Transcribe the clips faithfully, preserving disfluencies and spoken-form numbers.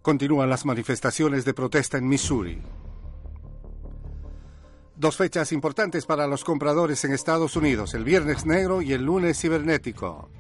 Continúan las manifestaciones de protesta en Missouri. Dos fechas importantes para los compradores en Estados Unidos, el Viernes Negro y el Lunes Cibernético.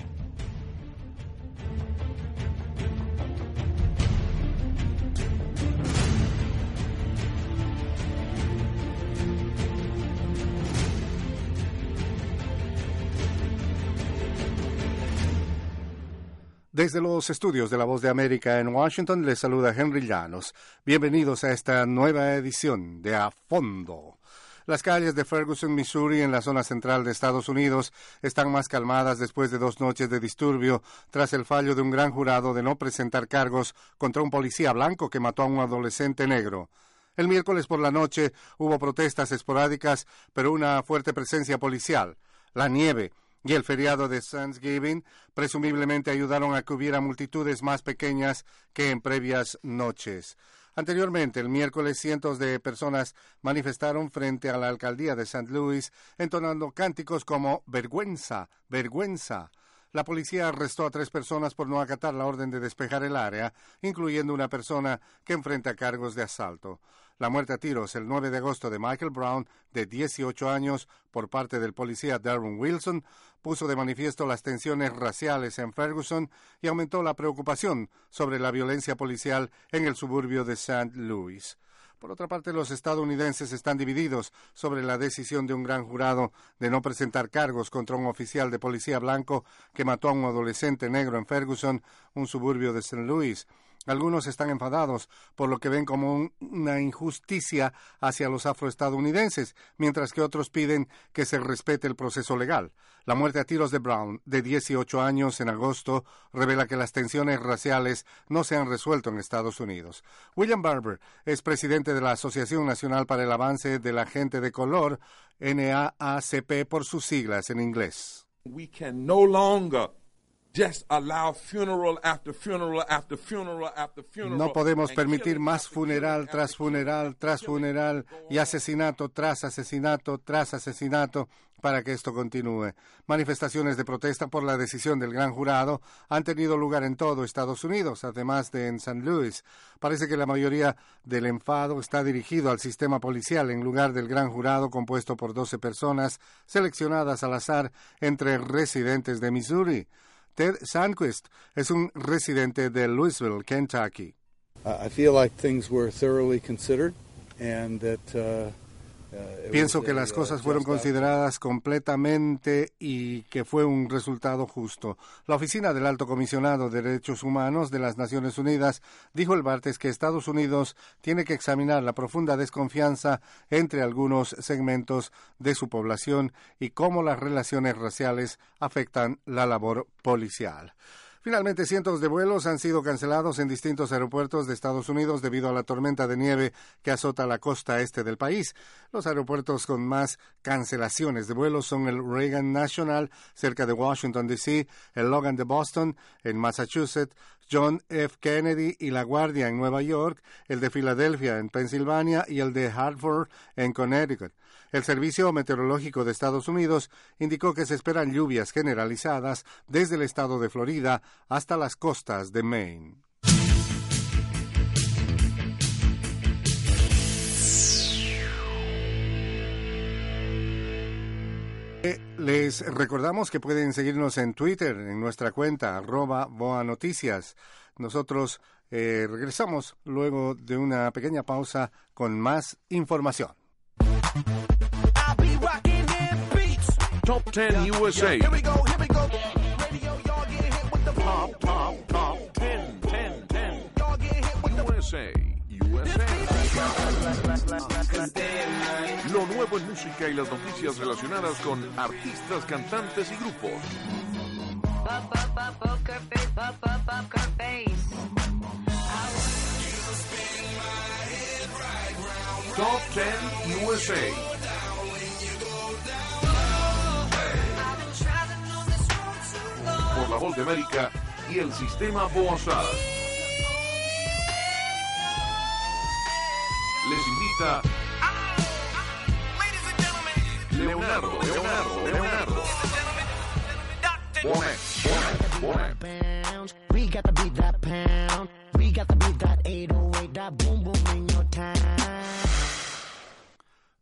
Desde los estudios de La Voz de América en Washington, les saluda Henry Llanos. Bienvenidos a esta nueva edición de A Fondo. Las calles de Ferguson, Missouri, en la zona central de Estados Unidos, están más calmadas después de dos noches de disturbio tras el fallo de un gran jurado de no presentar cargos contra un policía blanco que mató a un adolescente negro. El miércoles por la noche hubo protestas esporádicas, pero una fuerte presencia policial. La nieve y el feriado de Thanksgiving presumiblemente ayudaron a que hubiera multitudes más pequeñas que en previas noches. Anteriormente, el miércoles, cientos de personas manifestaron frente a la alcaldía de Saint Louis, entonando cánticos como «vergüenza, vergüenza». La policía arrestó a tres personas por no acatar la orden de despejar el área, incluyendo una persona que enfrenta cargos de asalto. La muerte a tiros el nueve de agosto de Michael Brown, de dieciocho años, por parte del policía Darren Wilson, puso de manifiesto las tensiones raciales en Ferguson y aumentó la preocupación sobre la violencia policial en el suburbio de Saint Louis. Por otra parte, los estadounidenses están divididos sobre la decisión de un gran jurado de no presentar cargos contra un oficial de policía blanco que mató a un adolescente negro en Ferguson, un suburbio de Saint Louis. Algunos están enfadados por lo que ven como un, una injusticia hacia los afroestadounidenses, mientras que otros piden que se respete el proceso legal. La muerte a tiros de Brown, de dieciocho años, en agosto, revela que las tensiones raciales no se han resuelto en Estados Unidos. William Barber es presidente de la Asociación Nacional para el Avance de la Gente de Color, N double A C P por sus siglas en inglés. We can no longer Just allow funeral after funeral after funeral after funeral. No podemos permitir más funeral tras funeral tras funeral y asesinato tras asesinato tras asesinato para que esto continúe. Manifestaciones de protesta por la decisión del gran jurado han tenido lugar en todo Estados Unidos, además de en Saint Louis. Parece que la mayoría del enfado está dirigido al sistema policial en lugar del gran jurado compuesto por doce personas seleccionadas al azar entre residentes de Missouri. Ted Sandquist es un residente de Louisville, Kentucky. Uh, I feel like things were thoroughly considered and that uh, uh, Pienso que las cosas fueron consideradas completamente y que fue un resultado justo. La Oficina del Alto Comisionado de Derechos Humanos de las Naciones Unidas dijo el martes que Estados Unidos tiene que examinar la profunda desconfianza entre algunos segmentos de su población y cómo las relaciones raciales afectan la labor policial. Finalmente, cientos de vuelos han sido cancelados en distintos aeropuertos de Estados Unidos debido a la tormenta de nieve que azota la costa este del país. Los aeropuertos con más cancelaciones de vuelos son el Reagan National, cerca de Washington, D C, el Logan de Boston, en Massachusetts, John F. Kennedy y La Guardia en Nueva York, el de Filadelfia en Pensilvania y el de Hartford en Connecticut. El Servicio Meteorológico de Estados Unidos indicó que se esperan lluvias generalizadas desde el estado de Florida hasta las costas de Maine. Les recordamos que pueden seguirnos en Twitter, en nuestra cuenta, arroba Boa Noticias. Nosotros eh, regresamos luego de una pequeña pausa con más información. Top ten U S A. Here we go, here we go. Radio, y'all get hit with the Top, top, top ten, ten, ten. Y'all get hit with the U S A. U S A. Lo nuevo en música y las noticias relacionadas con artistas, cantantes y grupos. Pop, pop, pop, poker face, pop, pop, pop, poker face. Top ten U S A. Por la Voz de América y el Sistema Boazar. Les invita Leonardo, Leonardo, Leonardo. Bonet, Bonet, Bonet. We got to beat that pound. We got to beat that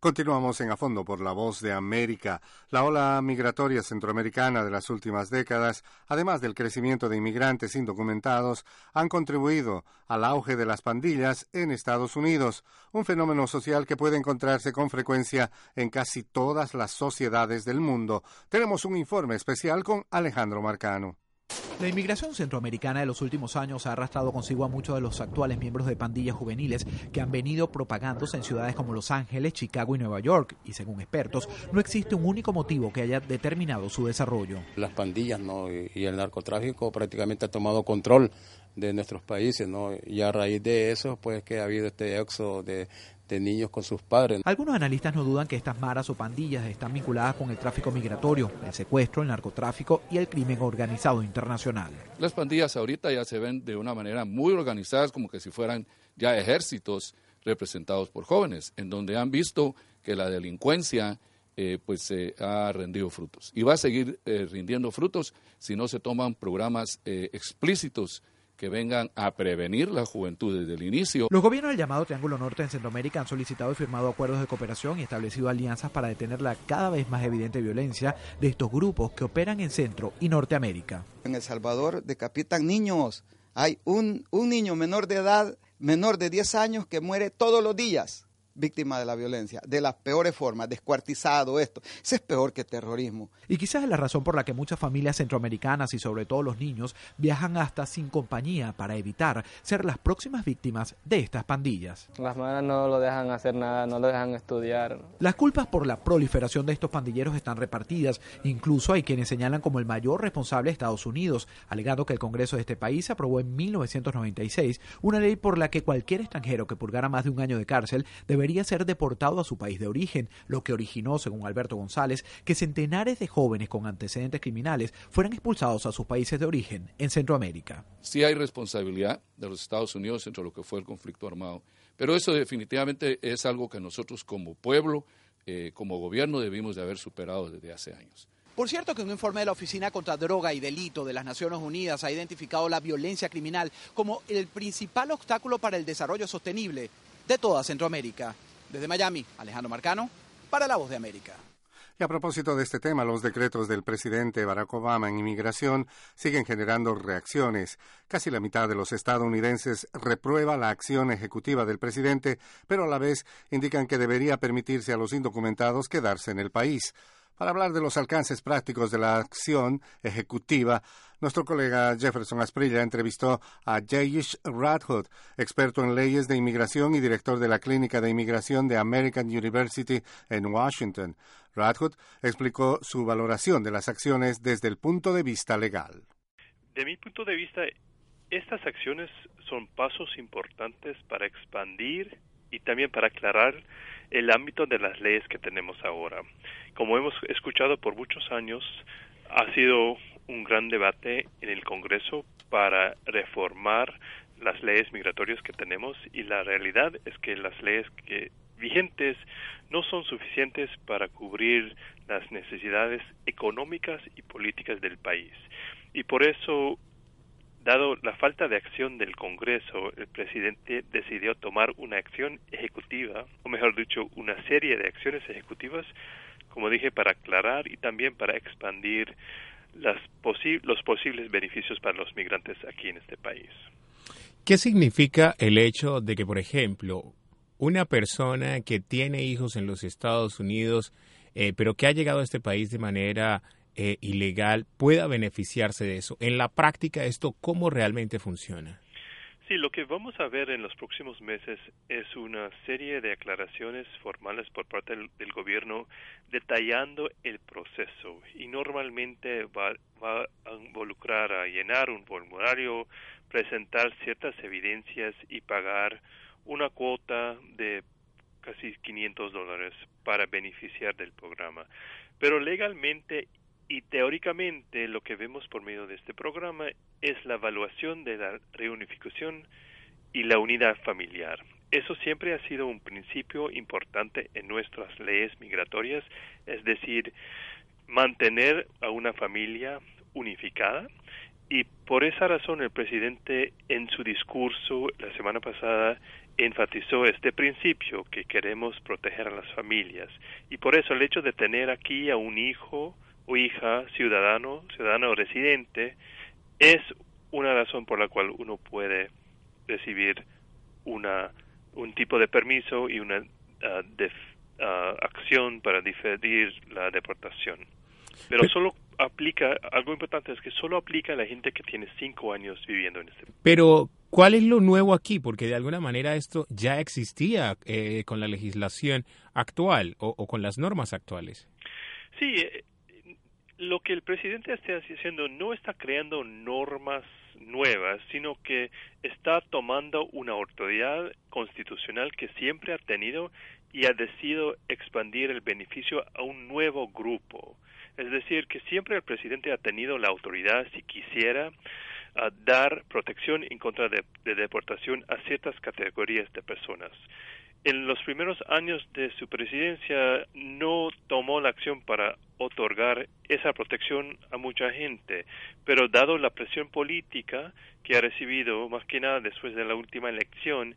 Continuamos en A Fondo por la Voz de América. La ola migratoria centroamericana de las últimas décadas, además del crecimiento de inmigrantes indocumentados, han contribuido al auge de las pandillas en Estados Unidos, un fenómeno social que puede encontrarse con frecuencia en casi todas las sociedades del mundo. Tenemos un informe especial con Alejandro Marcano. La inmigración centroamericana de los últimos años ha arrastrado consigo a muchos de los actuales miembros de pandillas juveniles que han venido propagándose en ciudades como Los Ángeles, Chicago y Nueva York. Y según expertos, no existe un único motivo que haya determinado su desarrollo. Las pandillas, ¿no? y el narcotráfico prácticamente ha tomado control de nuestros países, ¿no? Y a raíz de eso, pues que ha habido este éxodo de de niños con sus padres. Algunos analistas no dudan que estas maras o pandillas están vinculadas con el tráfico migratorio, el secuestro, el narcotráfico y el crimen organizado internacional. Las pandillas ahorita ya se ven de una manera muy organizadas, como que si fueran ya ejércitos representados por jóvenes, en donde han visto que la delincuencia eh, pues eh, ha rendido frutos. Y va a seguir eh, rindiendo frutos si no se toman programas eh, explícitos que vengan a prevenir la juventud desde el inicio. Los gobiernos del llamado Triángulo Norte en Centroamérica han solicitado y firmado acuerdos de cooperación y establecido alianzas para detener la cada vez más evidente violencia de estos grupos que operan en Centro y Norteamérica. En El Salvador decapitan niños. Hay un, un niño menor de edad, menor de diez años, que muere todos los días víctima de la violencia, de las peores formas, descuartizado esto. Eso es peor que terrorismo. Y quizás es la razón por la que muchas familias centroamericanas y sobre todo los niños viajan hasta sin compañía para evitar ser las próximas víctimas de estas pandillas. Las madres no lo dejan hacer nada, no lo dejan estudiar. Las culpas por la proliferación de estos pandilleros están repartidas. Incluso hay quienes señalan como el mayor responsable Estados Unidos, alegando que el Congreso de este país aprobó en mil novecientos noventa y seis una ley por la que cualquier extranjero que purgara más de un año de cárcel debe debería ser deportado a su país de origen, lo que originó, según Alberto González, que centenares de jóvenes con antecedentes criminales fueran expulsados a sus países de origen en Centroamérica. Sí hay responsabilidad de los Estados Unidos entre lo que fue el conflicto armado, pero eso definitivamente es algo que nosotros como pueblo, eh, como gobierno, debimos de haber superado desde hace años. Por cierto que un informe de la Oficina contra Droga y Delito de las Naciones Unidas ha identificado la violencia criminal como el principal obstáculo para el desarrollo sostenible de toda Centroamérica. Desde Miami, Alejandro Marcano, para La Voz de América. Y a propósito de este tema, los decretos del presidente Barack Obama en inmigración siguen generando reacciones. Casi la mitad de los estadounidenses reprueba la acción ejecutiva del presidente, pero a la vez indican que debería permitirse a los indocumentados quedarse en el país. Para hablar de los alcances prácticos de la acción ejecutiva, nuestro colega Jefferson Asprilla entrevistó a Jayesh Radhood, experto en leyes de inmigración y director de la Clínica de Inmigración de American University en Washington. Radhood explicó su valoración de las acciones desde el punto de vista legal. De mi punto de vista, estas acciones son pasos importantes para expandir y también para aclarar el ámbito de las leyes que tenemos ahora. Como hemos escuchado por muchos años, ha sido un gran debate en el Congreso para reformar las leyes migratorias que tenemos, y la realidad es que las leyes que vigentes no son suficientes para cubrir las necesidades económicas y políticas del país. Y por eso, dado la falta de acción del Congreso, el presidente decidió tomar una acción ejecutiva, o mejor dicho, una serie de acciones ejecutivas, como dije, para aclarar y también para expandir las posi- los posibles beneficios para los migrantes aquí en este país. ¿Qué significa el hecho de que, por ejemplo, una persona que tiene hijos en los Estados Unidos, eh, pero que ha llegado a este país de manera eh, ilegal, pueda beneficiarse de eso? En la práctica, ¿esto cómo realmente funciona? Sí, lo que vamos a ver en los próximos meses es una serie de aclaraciones formales por parte del, del gobierno detallando el proceso, y normalmente va, va a involucrar a llenar un formulario, presentar ciertas evidencias y pagar una cuota de casi quinientos dólares para beneficiar del programa. Pero legalmente y teóricamente lo que vemos por medio de este programa es la evaluación de la reunificación y la unidad familiar. Eso siempre ha sido un principio importante en nuestras leyes migratorias, es decir, mantener a una familia unificada Y por esa razón el presidente en su discurso la semana pasada enfatizó este principio que queremos proteger a las familias. Y por eso el hecho de tener aquí a un hijo o hija ciudadano, ciudadano o residente, es una razón por la cual uno puede recibir una un tipo de permiso y una uh, def, uh, acción para diferir la deportación. Pero solo aplica, algo importante es que solo aplica a la gente que tiene cinco años viviendo en este país. Pero, ¿cuál es lo nuevo aquí? Porque de alguna manera esto ya existía eh, con la legislación actual o, o con las normas actuales. Sí, eh, lo que el presidente está haciendo no está creando normas nuevas, sino que está tomando una autoridad constitucional que siempre ha tenido y ha decidido expandir el beneficio a un nuevo grupo. Es decir, que siempre el presidente ha tenido la autoridad, si quisiera, uh, dar protección en contra de, de deportación a ciertas categorías de personas. En los primeros años de su presidencia no tomó la acción para otorgar esa protección a mucha gente, pero dado la presión política que ha recibido, más que nada después de la última elección,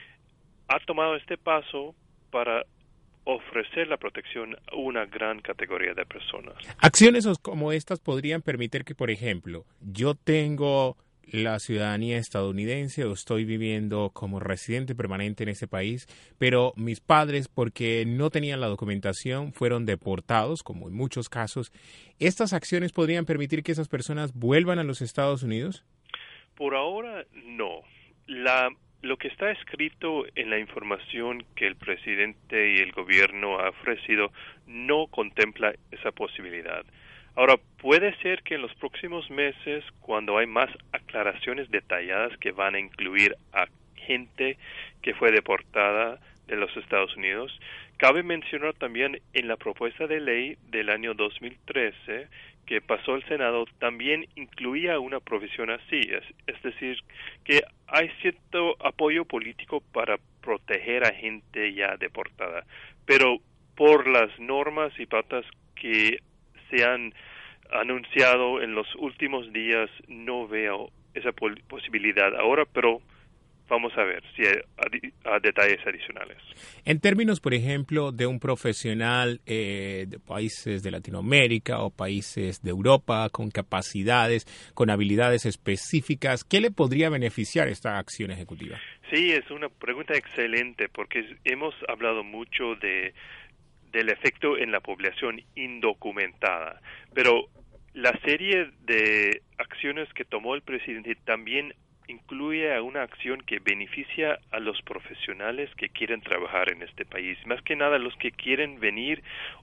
ha tomado este paso para ofrecer la protección a una gran categoría de personas. Acciones como estas podrían permitir que, por ejemplo, yo tengo la ciudadanía estadounidense o estoy viviendo como residente permanente en ese país, pero mis padres, porque no tenían la documentación, fueron deportados, como en muchos casos. ¿Estas acciones podrían permitir que esas personas vuelvan a los Estados Unidos? Por ahora, no. La Lo que está escrito en la información que el presidente y el gobierno ha ofrecido no contempla esa posibilidad. Ahora, puede ser que en los próximos meses, cuando hay más aclaraciones detalladas que van a incluir a gente que fue deportada de los Estados Unidos, cabe mencionar también en la propuesta de ley del año dos mil trece que pasó al Senado, también incluía una provisión así, es, es decir, que hay cierto apoyo político para proteger a gente ya deportada, pero por las normas y pautas que se han anunciado en los últimos días, no veo esa posibilidad ahora, pero vamos a ver si hay a, a detalles adicionales. En términos, por ejemplo, de un profesional eh, de países de Latinoamérica o países de Europa con capacidades, con habilidades específicas, ¿qué le podría beneficiar esta acción ejecutiva? Sí, es una pregunta excelente porque hemos hablado mucho de del efecto en la población indocumentada, pero la serie de acciones que tomó el presidente también incluye a una acción que beneficia a los profesionales que quieren trabajar en este país, más que nada los que quieren venir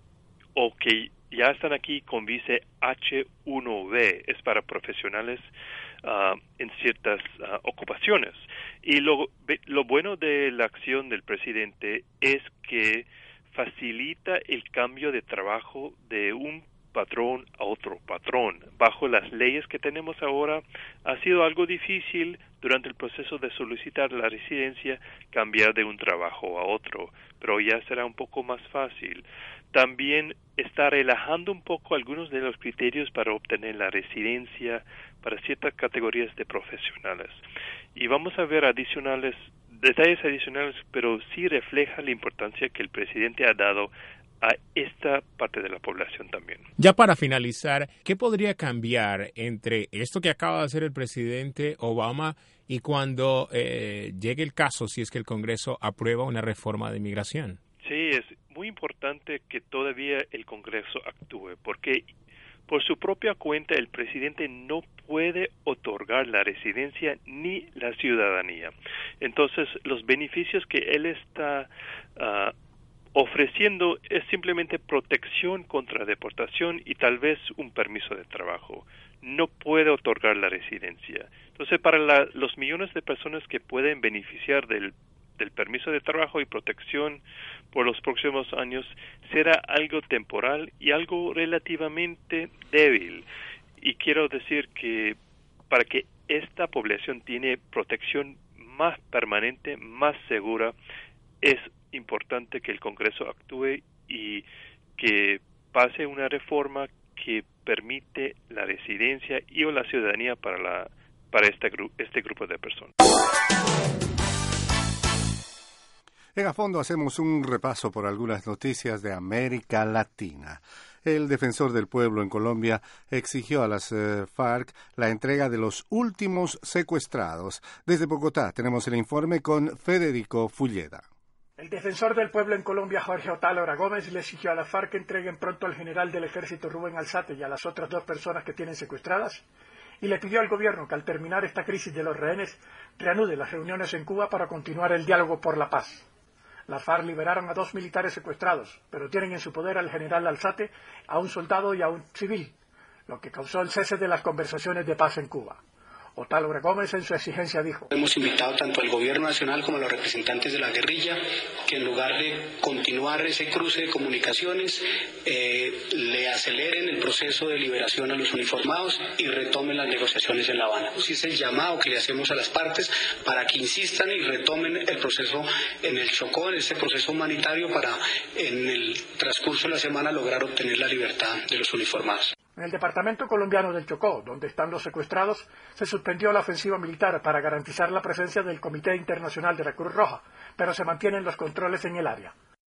o que ya están aquí con visa H uno B, es para profesionales uh, en ciertas uh, ocupaciones. Y lo, lo bueno de la acción del presidente es que facilita el cambio de trabajo de un patrón a otro patrón. Bajo las leyes que tenemos ahora, ha sido algo difícil durante el proceso de solicitar la residencia cambiar de un trabajo a otro, pero ya será un poco más fácil. También está relajando un poco algunos de los criterios para obtener la residencia para ciertas categorías de profesionales. Y vamos a ver adicionales, detalles adicionales, pero sí refleja la importancia que el presidente ha dado a esta parte de la población también. Ya para finalizar, ¿qué podría cambiar entre esto que acaba de hacer el presidente Obama y cuando eh, llegue el caso, si es que el Congreso aprueba una reforma de inmigración? Sí, es muy importante que todavía el Congreso actúe, porque por su propia cuenta el presidente no puede otorgar la residencia ni la ciudadanía. Entonces, los beneficios que él está uh, ofreciendo es simplemente protección contra deportación y tal vez un permiso de trabajo. No puede otorgar la residencia. Entonces, para la, los millones de personas que pueden beneficiar del, del permiso de trabajo y protección por los próximos años, será algo temporal y algo relativamente débil. Y quiero decir que para que esta población tiene protección más permanente, más segura, es importante que el Congreso actúe y que pase una reforma que permite la residencia y o la ciudadanía para, la, para este, gru- este grupo de personas. En A Fondo hacemos un repaso por algunas noticias de América Latina. El defensor del pueblo en Colombia exigió a las eh, FARC la entrega de los últimos secuestrados. Desde Bogotá tenemos el informe con Federico Fulleda. El defensor del pueblo en Colombia, Jorge Otálora Gómez, le exigió a la FARC que entreguen pronto al general del ejército Rubén Alzate y a las otras dos personas que tienen secuestradas, y le pidió al gobierno que al terminar esta crisis de los rehenes reanude las reuniones en Cuba para continuar el diálogo por la paz. Las FARC liberaron a dos militares secuestrados, pero tienen en su poder al general Alzate, a un soldado y a un civil, lo que causó el cese de las conversaciones de paz en Cuba. Otálora Gómez en su exigencia dijo: Hemos invitado tanto al gobierno nacional como a los representantes de la guerrilla que en lugar de continuar ese cruce de comunicaciones eh, le aceleren el proceso de liberación a los uniformados y retomen las negociaciones en La Habana. Ese es el llamado que le hacemos a las partes para que insistan y retomen el proceso en el Chocó, en ese proceso humanitario, para en el transcurso de la semana lograr obtener la libertad de los uniformados. En el departamento colombiano del Chocó, donde están los secuestrados, se suspendió la ofensiva militar para garantizar la presencia del Comité Internacional de la Cruz Roja, pero se mantienen los controles en el área.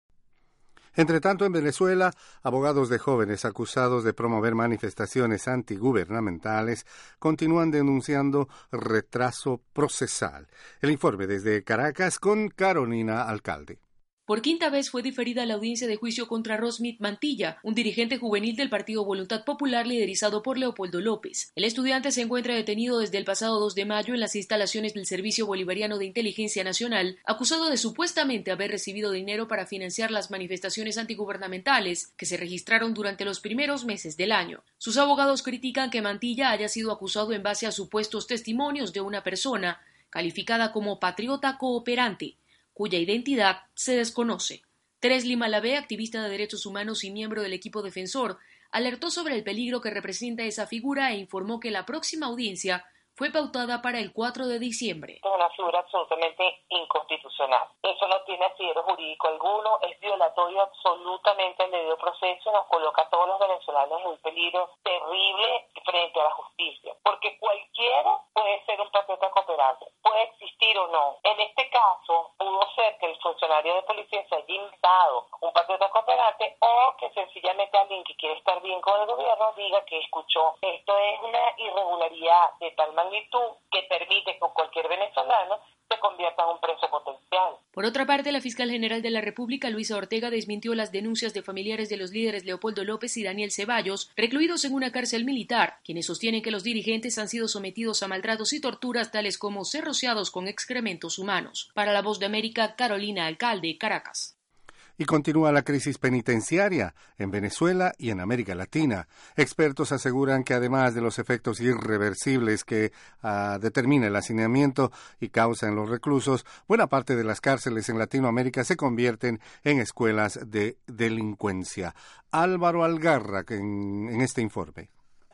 Entre tanto, en Venezuela, abogados de jóvenes acusados de promover manifestaciones antigubernamentales continúan denunciando retraso procesal. El informe desde Caracas con Carolina Alcalde. Por quinta vez fue diferida la audiencia de juicio contra Rosmith Mantilla, un dirigente juvenil del Partido Voluntad Popular liderizado por Leopoldo López. El estudiante se encuentra detenido desde el pasado dos de mayo en las instalaciones del Servicio Bolivariano de Inteligencia Nacional, acusado de supuestamente haber recibido dinero para financiar las manifestaciones antigubernamentales que se registraron durante los primeros meses del año. Sus abogados critican que Mantilla haya sido acusado en base a supuestos testimonios de una persona calificada como patriota cooperante, cuya identidad se desconoce. Tresly Malavé, activista de derechos humanos y miembro del equipo defensor, alertó sobre el peligro que representa esa figura e informó que la próxima audiencia fue pautada para el cuatro de diciembre. Es una figura absolutamente inconstitucional. Eso no tiene asidero jurídico alguno, es violatorio absolutamente al debido proceso, nos coloca a todos los venezolanos en un peligro terrible frente a la justicia, porque cualquiera puede ser un patriota cooperante, puede existir o no. En este caso, pudo ser que el funcionario de policía se haya inventado un patriota cooperante o que sencillamente alguien que quiere estar bien con el gobierno diga que escuchó. Esto es una irregularidad de tal magnitud que permite que cualquier venezolano se convierta en un preso potencial. Por otra parte, la fiscal general de la República, Luisa Ortega, desmintió las denuncias de familiares de los líderes Leopoldo López y Daniel Ceballos, recluidos en una cárcel militar, quienes sostienen que los dirigentes han sido sometidos a maltratos y torturas tales como ser rociados con excrementos humanos. Para La Voz de América, Carolina Alcalde, Caracas. Y continúa la crisis penitenciaria en Venezuela y en América Latina. Expertos aseguran que además de los efectos irreversibles que uh, determina el hacinamiento y causa en los reclusos, buena parte de las cárceles en Latinoamérica se convierten en escuelas de delincuencia. Álvaro Algarra en, en este informe.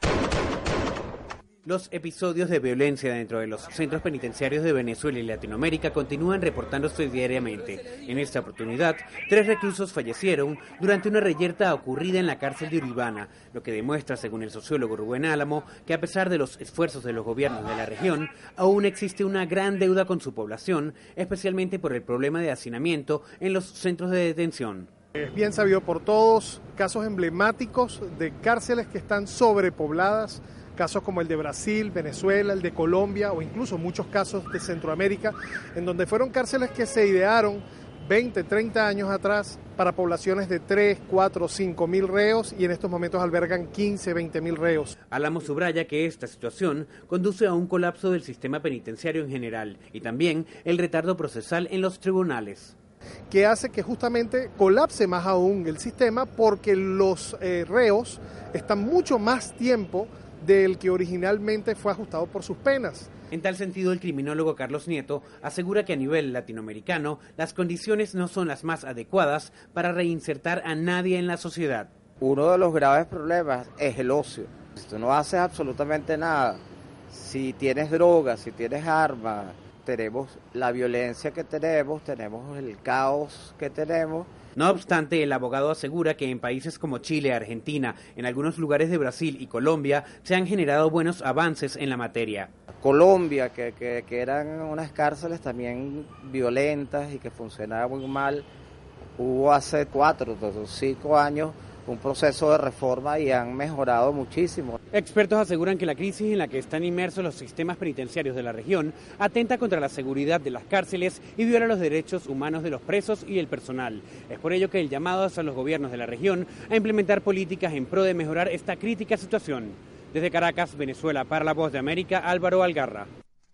Los episodios de violencia dentro de los centros penitenciarios de Venezuela y Latinoamérica continúan reportándose diariamente. En esta oportunidad, tres reclusos fallecieron durante una reyerta ocurrida en la cárcel de Uribana, lo que demuestra, según el sociólogo Rubén Álamo, que a pesar de los esfuerzos de los gobiernos de la región, aún existe una gran deuda con su población, especialmente por el problema de hacinamiento en los centros de detención. Es bien sabido por todos casos emblemáticos de cárceles que están sobrepobladas, casos como el de Brasil, Venezuela, el de Colombia o incluso muchos casos de Centroamérica, en donde fueron cárceles que se idearon veinte, treinta años atrás para poblaciones de tres, cuatro, cinco mil reos y en estos momentos albergan quince, veinte mil reos. Álamo subraya que esta situación conduce a un colapso del sistema penitenciario en general y también el retardo procesal en los tribunales, que hace que justamente colapse más aún el sistema porque los eh, reos están mucho más tiempo del que originalmente fue ajustado por sus penas. En tal sentido, el criminólogo Carlos Nieto asegura que a nivel latinoamericano las condiciones no son las más adecuadas para reinsertar a nadie en la sociedad. Uno de los graves problemas es el ocio. Si tú no haces absolutamente nada, si tienes drogas, si tienes armas, tenemos la violencia que tenemos, tenemos el caos que tenemos. No obstante, el abogado asegura que en países como Chile, Argentina, en algunos lugares de Brasil y Colombia se han generado buenos avances en la materia. Colombia, que, que, que eran unas cárceles también violentas y que funcionaban muy mal, hubo hace cuatro o cinco años un proceso de reforma y han mejorado muchísimo. Expertos aseguran que la crisis en la que están inmersos los sistemas penitenciarios de la región atenta contra la seguridad de las cárceles y viola los derechos humanos de los presos y el personal. Es por ello que el llamado es a los gobiernos de la región a implementar políticas en pro de mejorar esta crítica situación. Desde Caracas, Venezuela, para La Voz de América, Álvaro Algarra.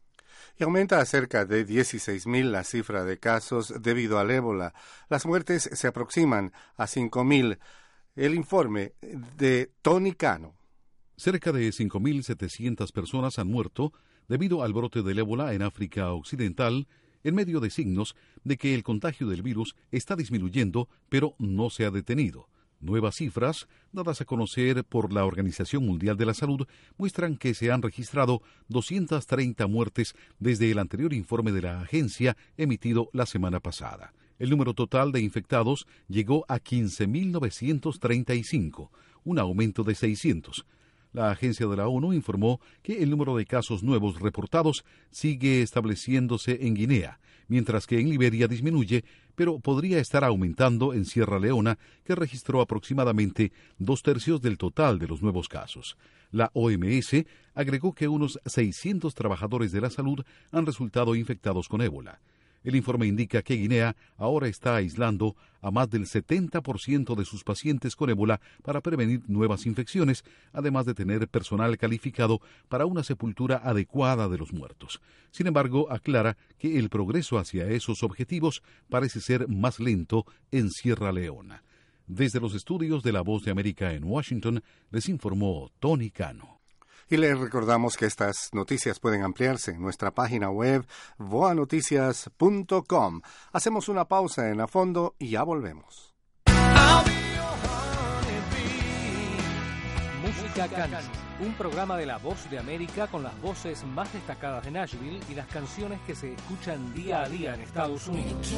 Y aumenta a cerca de dieciséis mil la cifra de casos debido al ébola. Las muertes se aproximan a cinco mil. El informe de Tony Cano. Cerca de cinco mil setecientas personas han muerto debido al brote del ébola en África Occidental, en medio de signos de que el contagio del virus está disminuyendo, pero no se ha detenido. Nuevas cifras, dadas a conocer por la Organización Mundial de la Salud, muestran que se han registrado doscientas treinta muertes desde el anterior informe de la agencia emitido la semana pasada. El número total de infectados llegó a quince mil novecientos treinta y cinco, un aumento de seiscientos. La agencia de la ONU informó que el número de casos nuevos reportados sigue estableciéndose en Guinea, mientras que en Liberia disminuye, pero podría estar aumentando en Sierra Leona, que registró aproximadamente dos tercios del total de los nuevos casos. La O M S agregó que unos seiscientos trabajadores de la salud han resultado infectados con ébola. El informe indica que Guinea ahora está aislando a más del setenta por ciento de sus pacientes con ébola para prevenir nuevas infecciones, además de tener personal calificado para una sepultura adecuada de los muertos. Sin embargo, aclara que el progreso hacia esos objetivos parece ser más lento en Sierra Leona. Desde los estudios de La Voz de América en Washington, les informó Tony Cano. Y les recordamos que estas noticias pueden ampliarse en nuestra página web voa noticias punto com. Hacemos una pausa en A Fondo y ya volvemos. Música Country, un programa de La Voz de América con las voces más destacadas de Nashville y las canciones que se escuchan día a día en Estados Unidos.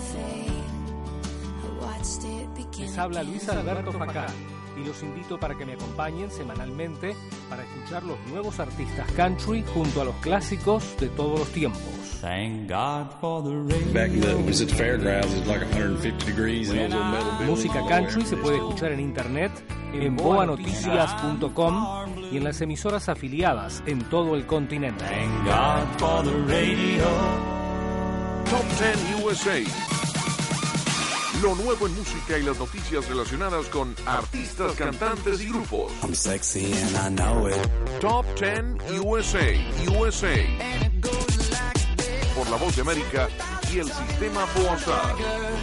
Les habla Luis Alberto Facán y los invito para que me acompañen semanalmente para escuchar los nuevos artistas country junto a los clásicos de todos los tiempos. Thank God for the rain. Back in the, was it the fairgrounds, it was like one hundred fifty degrees and those little metal buildings. Música country se puede escuchar en internet en voa noticias punto com y en las emisoras afiliadas en todo el continente. Thank God for the radio. Top diez U S A. Lo nuevo en música y las noticias relacionadas con artistas, cantantes y grupos. I'm sexy and I know it. Top diez U S A, U S A. Por La Voz de América y el Sistema Boazar.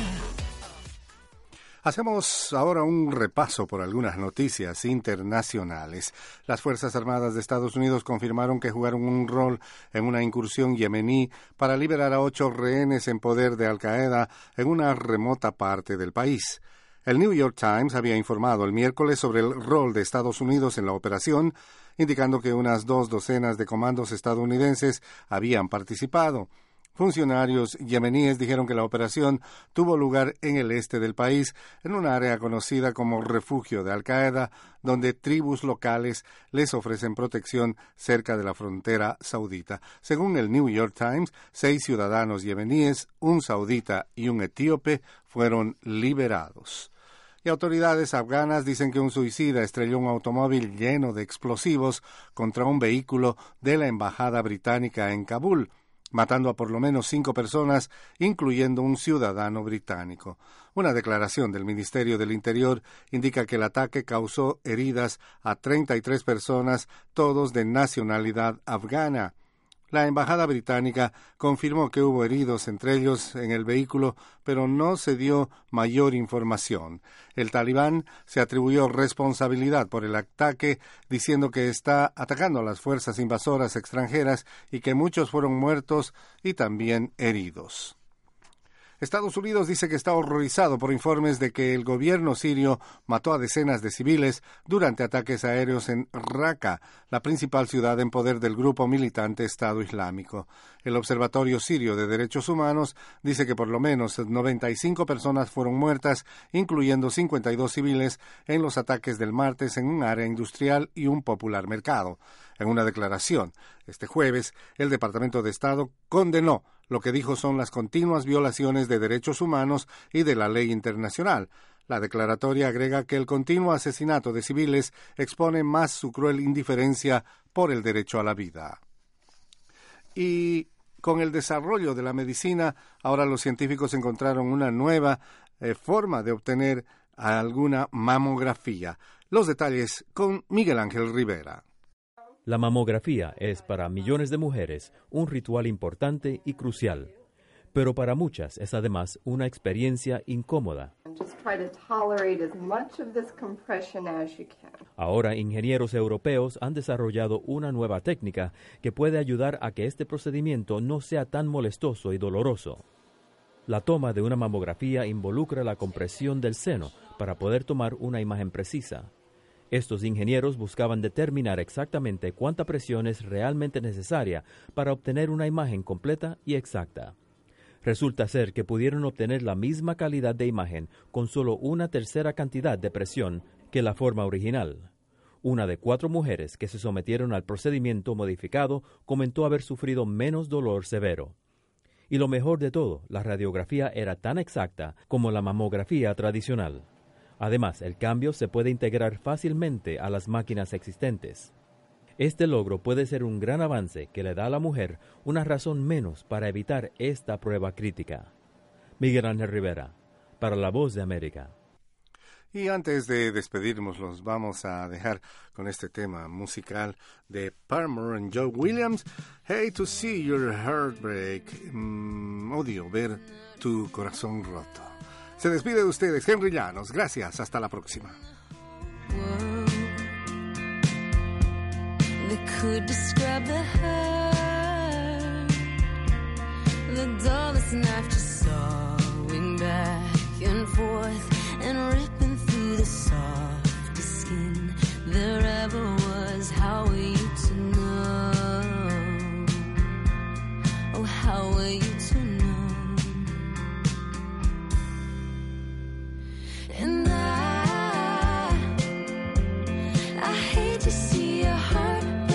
Hacemos ahora un repaso por algunas noticias internacionales. Las Fuerzas Armadas de Estados Unidos confirmaron que jugaron un rol en una incursión yemení para liberar a ocho rehenes en poder de Al-Qaeda en una remota parte del país. El New York Times había informado el miércoles sobre el rol de Estados Unidos en la operación, indicando que unas dos docenas de comandos estadounidenses habían participado. Funcionarios yemeníes dijeron que la operación tuvo lugar en el este del país, en un área conocida como refugio de Al-Qaeda, donde tribus locales les ofrecen protección cerca de la frontera saudita. Según el New York Times, seis ciudadanos yemeníes, un saudita y un etíope fueron liberados. Y autoridades afganas dicen que un suicida estrelló un automóvil lleno de explosivos contra un vehículo de la embajada británica en Kabul, matando a por lo menos cinco personas, incluyendo un ciudadano británico. Una declaración del Ministerio del Interior indica que el ataque causó heridas a treinta y tres personas, todos de nacionalidad afgana. La embajada británica confirmó que hubo heridos, entre ellos en el vehículo, pero no se dio mayor información. El talibán se atribuyó responsabilidad por el ataque, diciendo que está atacando a las fuerzas invasoras extranjeras y que muchos fueron muertos y también heridos. Estados Unidos dice que está horrorizado por informes de que el gobierno sirio mató a decenas de civiles durante ataques aéreos en Raqqa, la principal ciudad en poder del grupo militante Estado Islámico. El Observatorio Sirio de Derechos Humanos dice que por lo menos noventa y cinco personas fueron muertas, incluyendo cincuenta y dos civiles, en los ataques del martes en un área industrial y un popular mercado. En una declaración este jueves, el Departamento de Estado condenó lo que dijo son las continuas violaciones de derechos humanos y de la ley internacional. La declaratoria agrega que el continuo asesinato de civiles expone más su cruel indiferencia por el derecho a la vida. Y con el desarrollo de la medicina, ahora los científicos encontraron una nueva eh, forma de obtener alguna mamografía. Los detalles con Miguel Ángel Rivera. La mamografía es para millones de mujeres un ritual importante y crucial, pero para muchas es además una experiencia incómoda. Ahora, ingenieros europeos han desarrollado una nueva técnica que puede ayudar a que este procedimiento no sea tan molestoso y doloroso. La toma de una mamografía involucra la compresión del seno para poder tomar una imagen precisa. Estos ingenieros buscaban determinar exactamente cuánta presión es realmente necesaria para obtener una imagen completa y exacta. Resulta ser que pudieron obtener la misma calidad de imagen con solo una tercera cantidad de presión que la forma original. Una de cuatro mujeres que se sometieron al procedimiento modificado comentó haber sufrido menos dolor severo. Y lo mejor de todo, la radiografía era tan exacta como la mamografía tradicional. Además, el cambio se puede integrar fácilmente a las máquinas existentes. Este logro puede ser un gran avance que le da a la mujer una razón menos para evitar esta prueba crítica. Miguel Ángel Rivera, para La Voz de América. Y antes de despedirnos, los vamos a dejar con este tema musical de Palmer and Joe Williams. Hey to see your heartbreak. Mm, odio ver tu corazón roto. Se despide de ustedes, Henry Llanos. Gracias, hasta la próxima. That could describe the hurt, the dullest knife just sawing back and forth and ripping through the softest skin there ever was. How were you to know? Oh, how were you to know? And I, I hate to see your heart.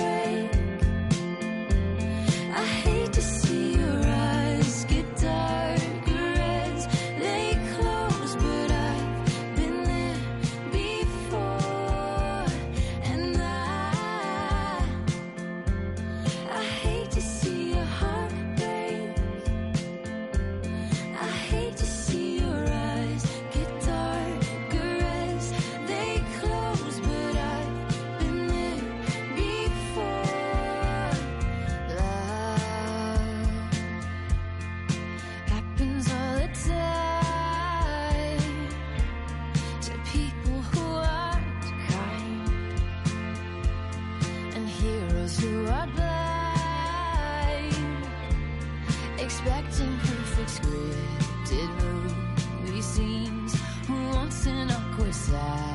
Expecting perfect scripted movie scenes once in awkward silence.